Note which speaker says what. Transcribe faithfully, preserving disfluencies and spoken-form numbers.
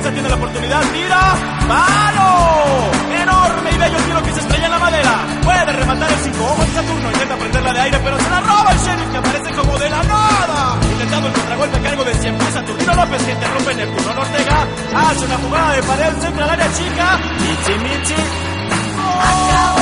Speaker 1: defensa tiene la oportunidad, tira, ¡palo! Enorme y bello tiro que se estrella en la madera. Puede rematar el cinco, ojo en Saturno, intenta prenderla de aire, pero se la roba el Sheriff, que aparece como de la nada. Intentando el contragolpe a cargo de siempre Saturnino López, que interrumpe Neptuno Ortega. Hace una jugada de pared, centra al área chica, Michi Michi. ¡Oh!